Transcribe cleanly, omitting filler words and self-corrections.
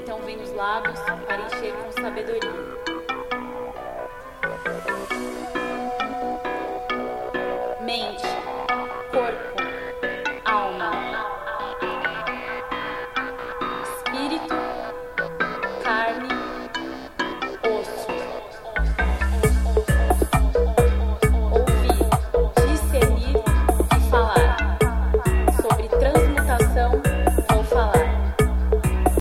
então vem os lábios para encher com sabedoria. Mente,